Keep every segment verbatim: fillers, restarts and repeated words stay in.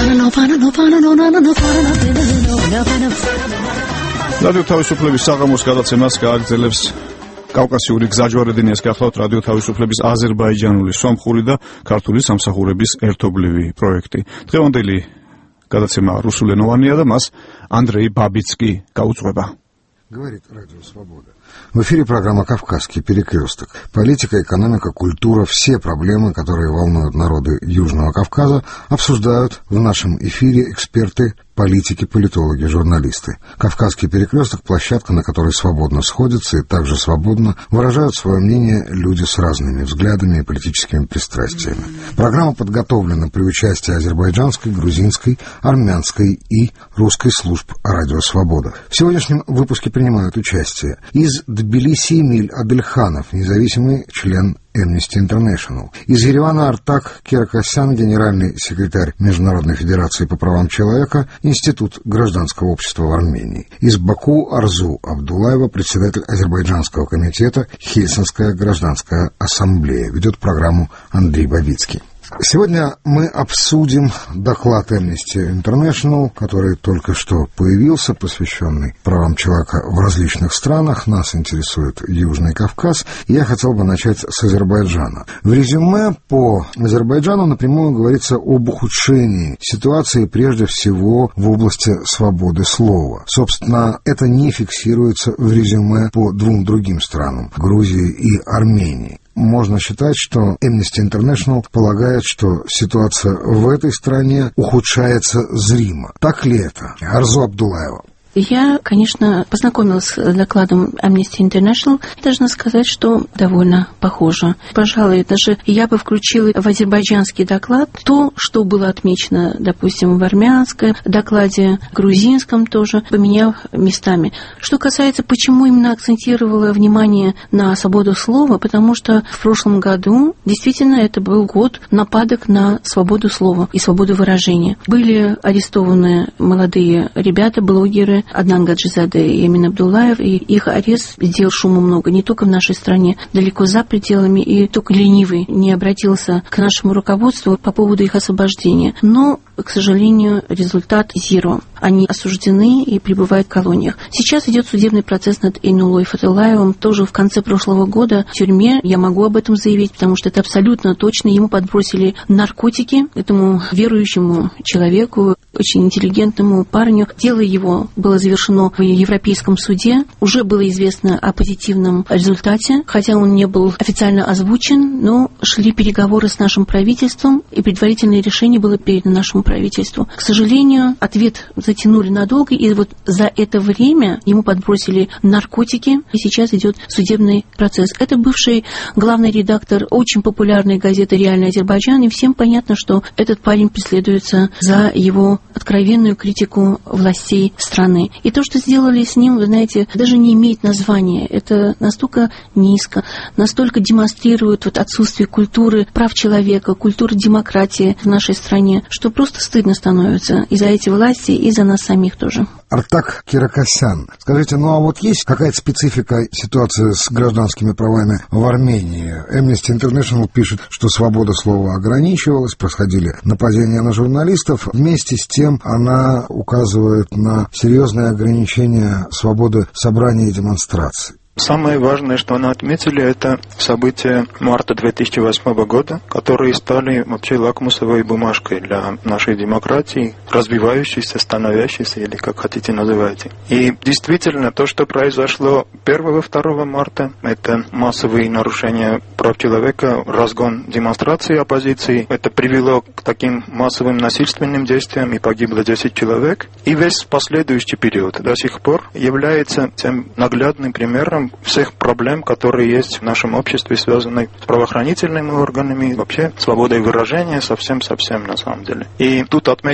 რადიო თავისუფლების საღამოს გადაცემას გააგრძელებს კავკასიური გზაჯვარედინის გახლავთ რადიო თავისუფლების აზერბაიჯანული, სომხური და ქართული სამსახურების ერთობლივი პროექტი. დღევანდელი გადაცემა რუსულენოვანია და მას Андрей Бабицкий გაუძღვება. Говорит Радио Свобода. В эфире программа «Кавказский перекресток». Политика, экономика, культура, все проблемы, которые волнуют народы Южного Кавказа, обсуждают в нашем эфире эксперты, политики, политологи, журналисты. «Кавказский перекресток» — площадка, на которой свободно сходятся и также свободно выражают свое мнение люди с разными взглядами и политическими пристрастиями. Программа подготовлена при участии азербайджанской, грузинской, армянской и русской служб «Радио Свобода». В сегодняшнем выпуске принимают участие из Тбилиси Эмиль Адельханов, независимый член Amnesty International. Из Еревана Артак Керакосян, генеральный секретарь Международной федерации по правам человека, Институт гражданского общества в Армении. Из Баку Арзу Абдулаева, председатель Азербайджанского комитета Хельсинская гражданская ассамблея. Ведет программу Андрей Бабицкий. Сегодня мы обсудим доклад Amnesty International, который только что появился, посвященный правам человека в различных странах. Нас интересует Южный Кавказ, и я хотел бы начать с Азербайджана. В резюме по Азербайджану напрямую говорится об ухудшении ситуации прежде всего в области свободы слова. Собственно, это не фиксируется в резюме по двум другим странам – Грузии и Армении. Можно считать, что Amnesty International полагает, что ситуация в этой стране ухудшается зримо. Так ли это? Арзу Абдулаева. Я, конечно, познакомилась с докладом Amnesty International. Должна сказать, что довольно похоже. Пожалуй, даже я бы включила в азербайджанский доклад то, что было отмечено, допустим, в армянском докладе, грузинском тоже, поменяв местами. Что касается, почему именно акцентировала внимание на свободу слова, потому что в прошлом году действительно это был год нападок на свободу слова и свободу выражения. Были арестованы молодые ребята, блогеры, Аднан Гаджизаде и Эмин Абдулаев, и их арест сделал шума много, не только в нашей стране, далеко за пределами, и только ленивый не обратился к нашему руководству по поводу их освобождения. Но, к сожалению, результат зеро. Они осуждены и пребывают в колониях. Сейчас идет судебный процесс над Эйнулой Фатылаевым, тоже в конце прошлого года в тюрьме. Я могу об этом заявить, потому что это абсолютно точно. Ему подбросили наркотики, этому верующему человеку, очень интеллигентному парню. Дело его было завершено в Европейском суде. Уже было известно о позитивном результате, хотя он не был официально озвучен, но шли переговоры с нашим правительством, и предварительное решение было передано нашему правительству. К сожалению, ответ затянули надолго, и вот за это время ему подбросили наркотики, и сейчас идет судебный процесс. Это бывший главный редактор очень популярной газеты «Реальный Азербайджан», и всем понятно, что этот парень преследуется за его откровенную критику властей страны. И то, что сделали с ним, вы знаете, даже не имеет названия. Это настолько низко, настолько демонстрирует вот отсутствие культуры прав человека, культуры демократии в нашей стране, что просто стыдно становится и за эти власти, и за нас самих тоже. Артак Керакосян. Скажите, ну а вот есть какая-то специфика ситуации с гражданскими правами в Армении? Amnesty International пишет, что свобода слова ограничивалась, происходили нападения на журналистов. Вместе с тем она указывает на серьезные ограничения свободы собраний и демонстраций. Самое важное, что она отметили, это события марта две тысячи восьмого года, которые стали вообще лакмусовой бумажкой для нашей демократии, развивающейся, становящейся, или как хотите называйте. И действительно, то, что произошло первого-второго марта, это массовые нарушения прав человека, разгон демонстрации оппозиции. Это привело к таким массовым насильственным действиям, и погибло десять человек. И весь последующий период до сих пор является тем наглядным примером всех проблем, которые есть в нашем обществе, связанные с правоохранительными органами, вообще свободой выражения, совсем-совсем на самом деле. И тут отмечено, что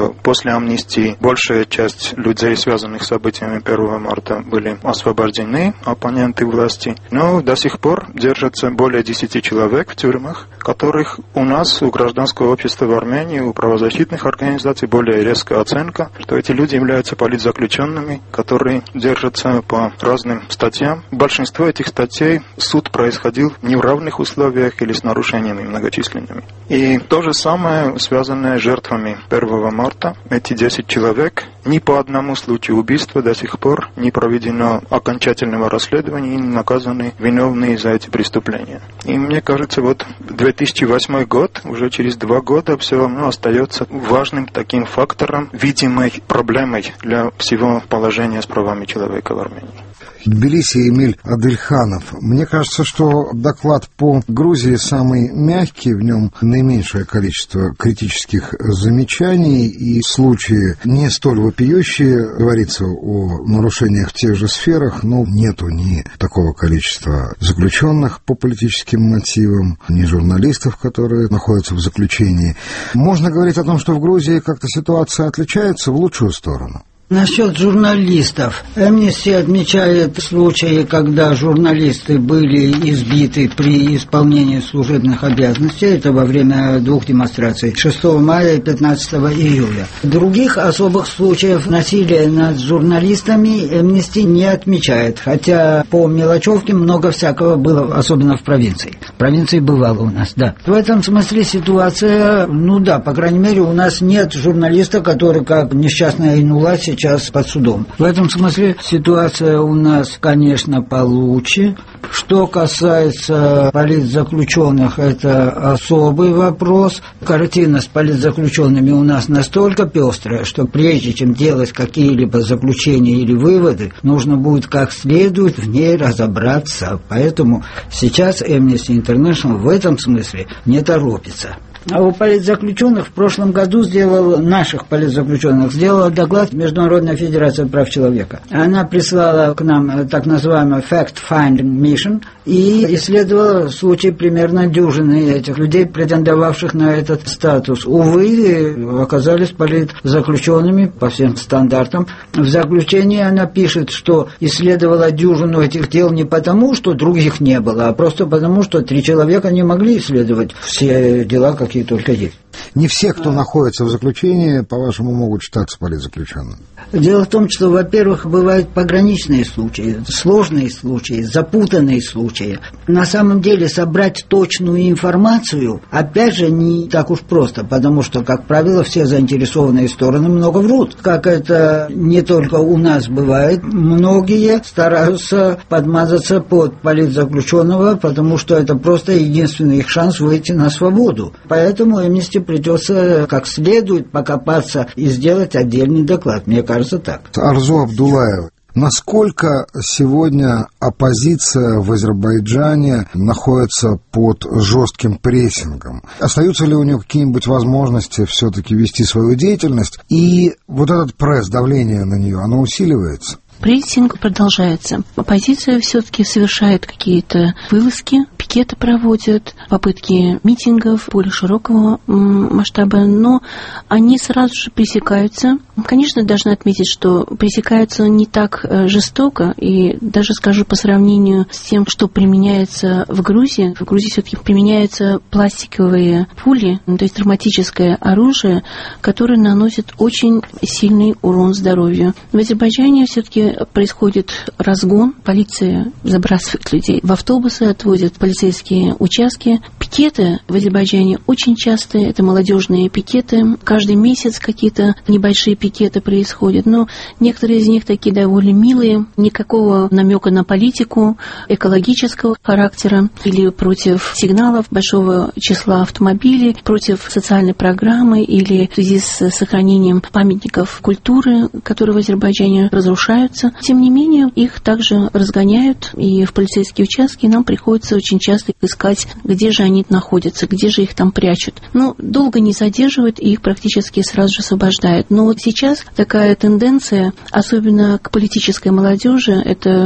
что после амнистии большая часть людей, связанных с событиями первого марта, были освобождены, оппоненты власти. Но до сих пор держатся более десяти человек в тюрьмах, которых у нас, у гражданского общества в Армении, у правозащитных организаций более резкая оценка, что эти люди являются политзаключенными, которые держатся по разным статьям. Большинство этих статей суд происходил не в равных условиях или с нарушениями многочисленными. И то же самое, связанное с жертвами первого марта. Эти десять человек, ни по одному случаю убийства до сих пор не проведено окончательного расследования и не наказаны виновные за эти преступления. И мне кажется, вот две тысячи восьмой год, уже через два года, все равно остается важным таким фактором, видимой проблемой для всего положения с правами человека в Армении. Тбилиси Эмиль Адельханов. Мне кажется, что доклад по Грузии самый мягкий, в нем наименьшее количество критических замечаний и случаи не столь вопиющие. Говорится о нарушениях в тех же сферах, но нету ни такого количества заключенных по политическим мотивам, ни журналистов, которые находятся в заключении. Можно говорить о том, что в Грузии как-то ситуация отличается в лучшую сторону. Насчет журналистов. Amnesty отмечает случаи, когда журналисты были избиты при исполнении служебных обязанностей. Это во время двух демонстраций, шестого мая и пятнадцатого июля. Других особых случаев насилия над журналистами Amnesty не отмечает. Хотя по мелочевке много всякого было, особенно в провинции. В провинции бывало у нас, да. В этом смысле ситуация, ну да, по крайней мере, у нас нет журналиста, который, как несчастная Айнула, сейчас сейчас под судом. В этом смысле ситуация у нас, конечно, получше. Что касается политзаключенных, это особый вопрос. Картина с политзаключенными у нас настолько пестрая, что прежде чем делать какие-либо заключения или выводы, нужно будет как следует в ней разобраться. Поэтому сейчас Amnesty International в этом смысле не торопится. А у политзаключенных в прошлом году сделал, наших политзаключенных, сделала доклад Международная федерация прав человека. Она прислала к нам так называемый fact-finding mission и исследовала случаи примерно дюжины этих людей, претендовавших на этот статус. Увы, оказались политзаключенными по всем стандартам. В заключении она пишет, что исследовала дюжину этих дел не потому, что других не было, а просто потому, что три человека не могли исследовать все дела, как какие только есть. Не все, кто находится в заключении, по-вашему, могут считаться политзаключенными. Дело в том, что, во-первых, бывают пограничные случаи, сложные случаи, запутанные случаи. На самом деле собрать точную информацию, опять же, не так уж просто, потому что, как правило, все заинтересованные стороны много врут. Как это не только у нас бывает, многие стараются подмазаться под политзаключенного, потому что это просто единственный их шанс выйти на свободу. Поэтому Amnesty придется как следует покопаться и сделать отдельный доклад. Мне кажется, так. Арзу Абдуллаева. Насколько сегодня оппозиция в Азербайджане находится под жестким прессингом? Остаются ли у нее какие-нибудь возможности все-таки вести свою деятельность? И вот этот пресс, давление на нее, оно усиливается? Прессинг продолжается. Оппозиция все-таки совершает какие-то вылазки, пикеты проводят, попытки митингов более широкого масштаба, но они сразу же пресекаются. Конечно, должна отметить, что пресекаются не так жестоко, и даже скажу по сравнению с тем, что применяется в Грузии. В Грузии все-таки применяются пластиковые пули, то есть травматическое оружие, которое наносит очень сильный урон здоровью. В Азербайджане все-таки происходит разгон, полиция забрасывает людей в автобусы, отводят полицейские участки. Пикеты в Азербайджане очень частые, это молодежные пикеты. Каждый месяц какие-то небольшие пикеты происходят, но некоторые из них такие довольно милые, никакого намека на политику, экологического характера или против сигналов большого числа автомобилей, против социальной программы или в связи с сохранением памятников культуры, которые в Азербайджане разрушаются. Тем не менее, их также разгоняют, и в полицейские участки нам приходится очень часто искать, где же они находятся, где же их там прячут. Ну, долго не задерживают, и их практически сразу же освобождают. Но вот сейчас такая тенденция, особенно к политической молодежи, это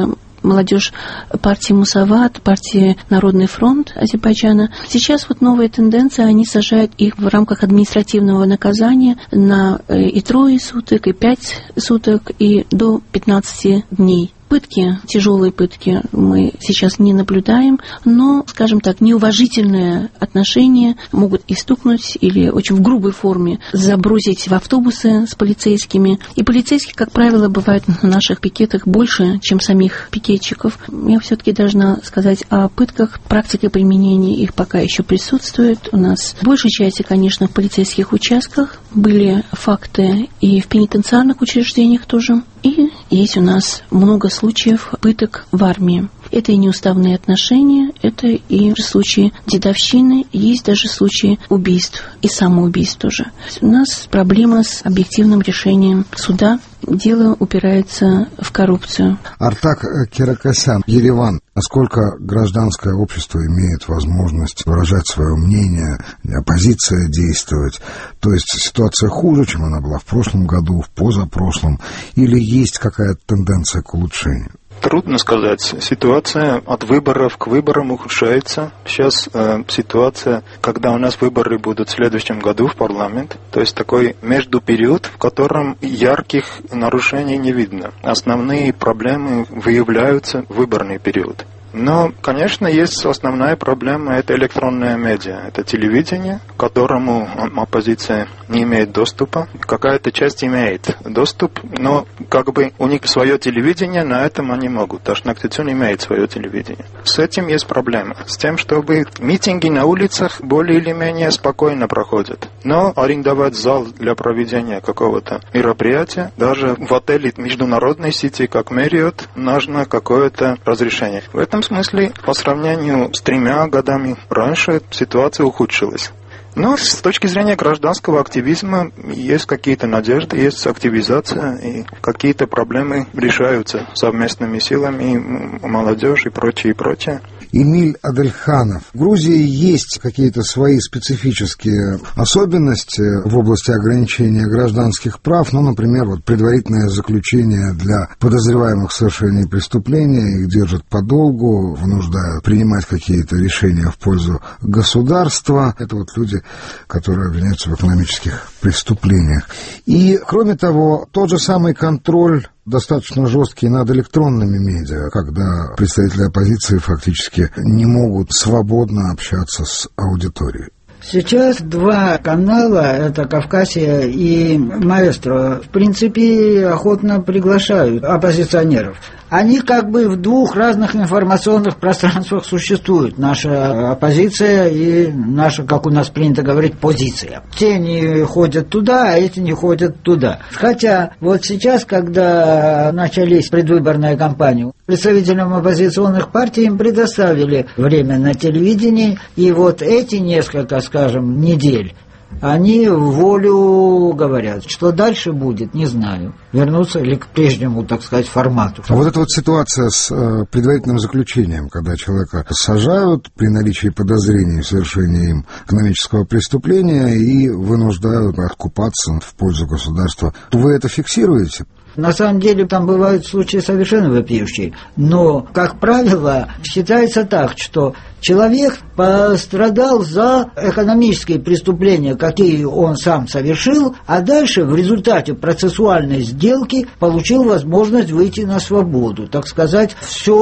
молодежь партии Мусават, партии Народный фронт Азербайджана. Сейчас вот новая тенденция, они сажают их в рамках административного наказания на и трое суток, и пять суток, и до пятнадцати дней. Пытки, тяжелые пытки мы сейчас не наблюдаем, но, скажем так, неуважительное отношение могут и стукнуть, или очень в грубой форме забросить в автобусы с полицейскими. И полицейских, как правило, бывает на наших пикетах больше, чем самих пикетчиков. Я все-таки должна сказать о пытках. Практика применения их пока еще присутствует. У нас в большей части, конечно, в полицейских участках были факты и в пенитенциарных учреждениях тоже. И есть у нас много случаев пыток в армии. Это и неуставные отношения, это и случаи дедовщины, есть даже случаи убийств и самоубийств тоже. У нас проблема с объективным решением суда. Дело упирается в коррупцию. Артак Керакосян, Ереван. Насколько гражданское общество имеет возможность выражать свое мнение, оппозиция действовать? То есть ситуация хуже, чем она была в прошлом году, в позапрошлом? Или есть какая-то тенденция к улучшению? Трудно сказать. Ситуация от выборов к выборам ухудшается. Сейчас э, ситуация, когда у нас выборы будут в следующем году в парламент, то есть такой междупериод, в котором ярких нарушений не видно. Основные проблемы выявляются в выборный период. Но, конечно, есть основная проблема, это электронная медиа, это телевидение, к которому оппозиция не имеет доступа. Какая-то часть имеет доступ, но как бы у них свое телевидение, на этом они могут. Ашнактицун имеет свое телевидение. С этим есть проблема. С тем, чтобы митинги на улицах более или менее спокойно проходят. Но арендовать зал для проведения какого-то мероприятия, даже в отеле международной сети, как Marriott, нужно какое-то разрешение. В этом В смысле, по сравнению с тремя годами раньше ситуация ухудшилась. Но с точки зрения гражданского активизма есть какие-то надежды, есть активизация, и какие-то проблемы решаются совместными силами, молодежь и прочее, и прочее. Эмиль Адельханов. В Грузии есть какие-то свои специфические особенности в области ограничения гражданских прав, ну, например, вот предварительное заключение для подозреваемых в совершении преступления, их держат подолгу, вынуждают принимать какие-то решения в пользу государства. Это вот люди, которые обвиняются в экономических преступлениях. И, кроме того, тот же самый контроль достаточно жесткий над электронными медиа, когда представители оппозиции фактически не могут свободно общаться с аудиторией. Сейчас два канала, это «Кавказия» и «Маэстро», в принципе, охотно приглашают оппозиционеров. Они как бы в двух разных информационных пространствах существуют. Наша оппозиция и наша, как у нас принято говорить, позиция. Те не ходят туда, а эти не ходят туда. Хотя вот сейчас, когда начались предвыборная кампания, представителям оппозиционных партий им предоставили время на телевидении, и вот эти несколько, скажем, недель они в волю говорят. Что дальше будет, не знаю. Вернуться ли к прежнему, так сказать, формату. А вот эта вот ситуация с э, предварительным заключением, когда человека сажают при наличии подозрений в совершении им экономического преступления и вынуждают откупаться в пользу государства, вы это фиксируете? На самом деле там бывают случаи совершенно вопиющие, но, как правило, считается так, что человек пострадал за экономические преступления, какие он сам совершил, а дальше в результате процессуальной сделки получил возможность выйти на свободу, так сказать,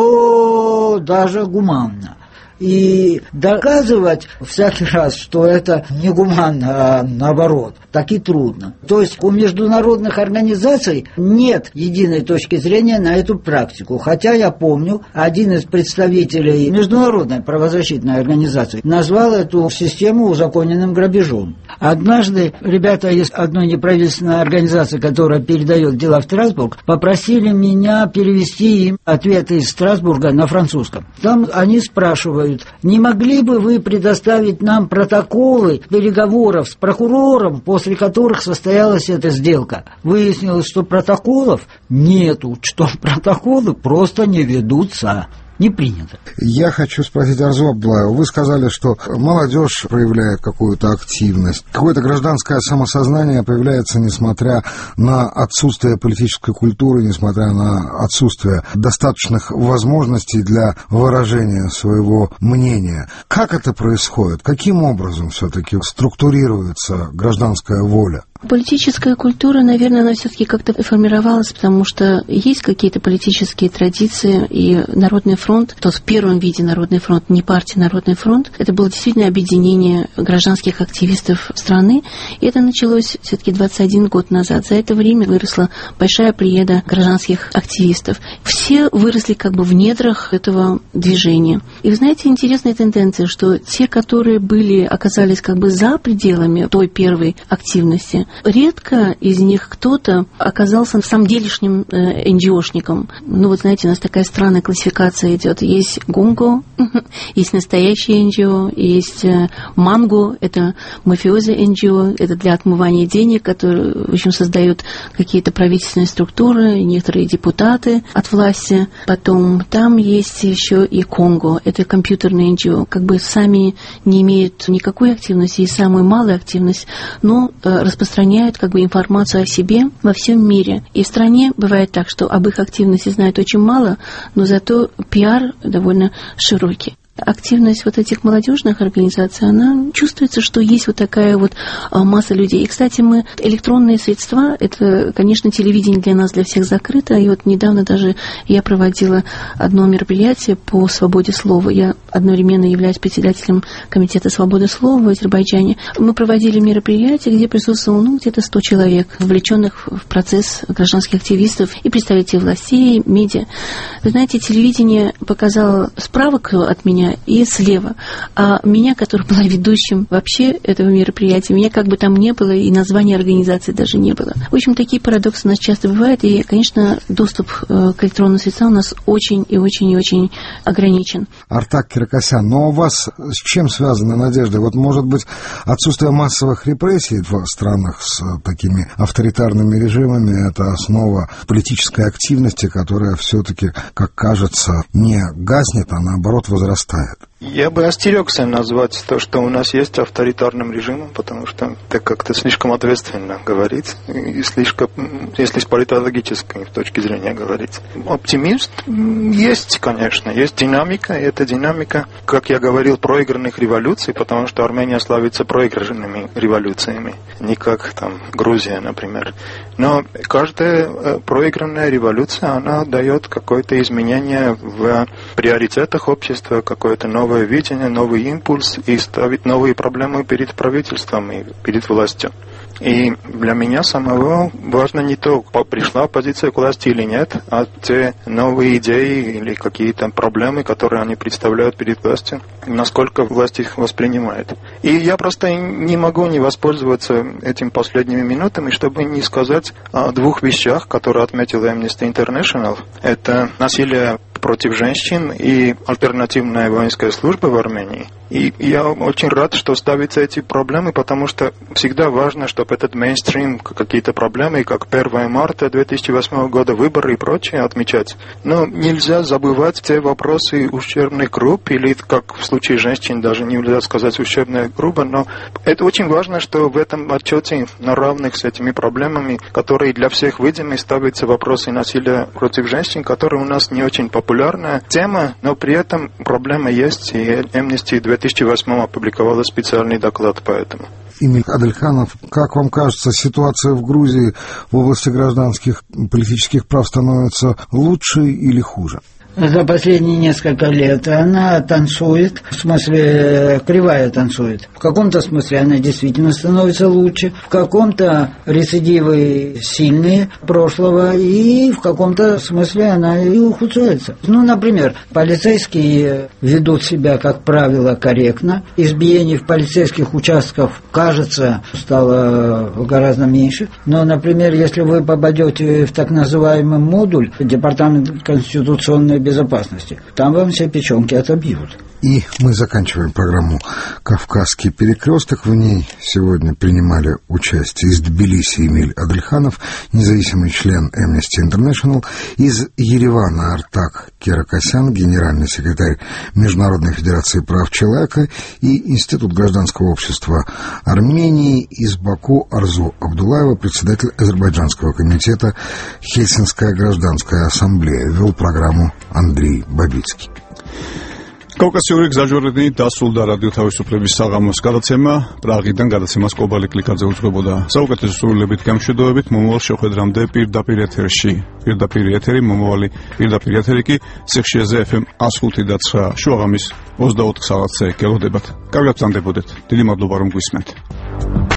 все даже гуманно. И доказывать всякий раз, что это не гуманно, а наоборот, так и трудно. То есть у международных организаций нет единой точки зрения на эту практику. Хотя я помню, один из представителей международной правозащитной организации назвал эту систему узаконенным грабежом. Однажды ребята из одной неправительственной организации, которая передает дела в Страсбург, попросили меня перевести им ответы из Страсбурга на французском. Там они спрашивают: не могли бы вы предоставить нам протоколы переговоров с прокурором, после которых состоялась эта сделка? Выяснилось, что протоколов нету, что протоколы просто не ведутся. не принято. Я хочу спросить Арзу Абдуллаеву. Вы сказали, что молодежь проявляет какую-то активность. Какое-то гражданское самосознание появляется, несмотря на отсутствие политической культуры, несмотря на отсутствие достаточных возможностей для выражения своего мнения. Как это происходит? Каким образом все-таки структурируется гражданская воля? Политическая культура, наверное, она все-таки как-то формировалась, потому что есть какие-то политические традиции, и Народный фронт, тот в первом виде Народный фронт, не партия Народный фронт, это было действительно объединение гражданских активистов страны, и это началось все-таки двадцать один год назад. За это время выросла большая плеяда гражданских активистов. Все выросли как бы в недрах этого движения. И вы знаете, интересная тенденция, что те, которые были, оказались как бы за пределами той первой активности, редко из них кто-то оказался в самом делешним э, эн джи о-шником. Ну вот знаете, у нас такая странная классификация идет. Есть гунго, есть настоящий эн джи о, есть э, манго, это мафиози эн джи о, это для отмывания денег, которые, в общем, создают какие-то правительственные структуры, некоторые депутаты от власти. Потом там есть еще и Конго, это компьютерный эн джи о, как бы сами не имеют никакой активности и самую малую активность, но э, распространяют как бы информацию о себе во всем мире. И в стране бывает так, что об их активности знают очень мало, но зато пиар довольно широкий. Активность вот этих молодежных организаций, она чувствуется, что есть вот такая вот масса людей. И, кстати, мы электронные средства, это, конечно, телевидение для нас, для всех закрыто. И вот недавно даже я проводила одно мероприятие по свободе слова. Я одновременно являюсь председателем Комитета свободы слова в Азербайджане. Мы проводили мероприятие, где присутствовало ну, где-то сто человек, вовлеченных в процесс гражданских активистов и представителей властей, медиа. Вы знаете, телевидение показало справа от меня и слева. А меня, которая была ведущим вообще этого мероприятия, меня как бы там не было, и названия организации даже не было. В общем, такие парадоксы у нас часто бывают, и, конечно, доступ к электронным средствам у нас очень и очень и очень ограничен. Артак Киракосян, но у вас с чем связаны надежды? Вот, может быть, отсутствие массовых репрессий в странах с такими авторитарными режимами — это основа политической активности, которая все-таки, как кажется, не гаснет, а наоборот возрастает. Я бы остерегся назвать то, что у нас есть авторитарным режимом, потому что это как-то слишком ответственно говорить, и слишком, если с политологической точки зрения говорить. Оптимист есть, конечно, есть динамика, и эта динамика, как я говорил, проигранных революций, потому что Армения славится проигранными революциями, не как там Грузия, например. Но каждая проигранная революция, она дает какое-то изменение в приоритетах общества, какое-то новое видение, новый импульс и ставит новые проблемы перед правительством и перед властью. И для меня самого важно не то, пришла оппозиция к власти или нет, а те новые идеи или какие-то проблемы, которые они представляют перед властью, насколько власть их воспринимает. И я просто не могу не воспользоваться этими последними минутами, чтобы не сказать о двух вещах, которые отметила Amnesty International. Это насилие против женщин и альтернативная воинская служба в Армении. И я очень рад, что ставятся эти проблемы, потому что всегда важно, чтобы этот мейнстрим, какие-то проблемы, как первое марта две тысячи восьмого года, выборы и прочее отмечать. Но нельзя забывать те вопросы ущербных групп, или, как в случае женщин, даже нельзя сказать ущербная группа, но это очень важно, что в этом отчете на равных с этими проблемами, которые для всех видимы, ставятся вопросы насилия против женщин, которые у нас не очень популярная тема, но при этом проблема есть, и Amnesty в две тысячи восьмом опубликовала специальный доклад по этому. Эмиль Адельханов, как вам кажется, ситуация в Грузии в области гражданских политических прав становится лучше или хуже? За последние несколько лет она танцует, в смысле кривая танцует. В каком-то смысле она действительно становится лучше, в каком-то рецидивы сильные прошлого, и в каком-то смысле она и ухудшается. Ну, например, полицейские ведут себя, как правило, корректно. Избиений в полицейских участках, кажется, стало гораздо меньше. Но, например, если вы попадете в так называемый модуль, департамент конституционной безопасности. Там вам все печенки отобьют. И мы заканчиваем программу «Кавказский перекресток». В ней сегодня принимали участие из Тбилиси Эмиль Адельханов, независимый член Amnesty International, из Еревана Артак Керакосян, генеральный секретарь Международной федерации прав человека, и Институт гражданского общества Армении, из Баку Арзу Абдулаева, председатель Азербайджанского комитета Хельсинская гражданская ассамблея. Вел программу Андрей Бабицкий. კავკასიური გზაჯვარედინი დასრულდა რადიო თავისუფლების საღამოს გადაცემა. პრაღიდან გადაცემას კობალი კლიკაძე უძღვებოდა. საუკეთესო სრულებით გამშვიდობებით მომავალ შეხვედრამდე პირდაპირ ეთერში. პირდაპირ ეთერი მომავალი პირდაპირ ეთერი კი სიხშირეზე ეფ ემ one oh five და nine შუაღამის ოცდაოთხ საათზე გელოდებათ. კარგად გრძანდებოდეთ. დიდი მადლობა რომ გვისმენთ.